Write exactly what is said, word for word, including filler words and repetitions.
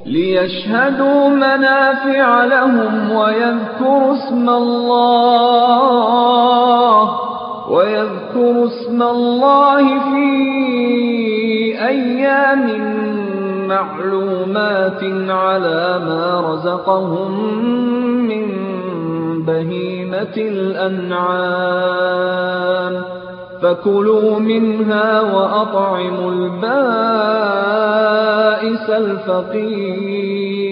ليشهدوا منافع لهم ويذكروا اسم الله ويذكروا اسم الله في أيام معلومات على ما رزقهم من بهيمة الأنعام فكلوا منها وأطعموا البائس الفقير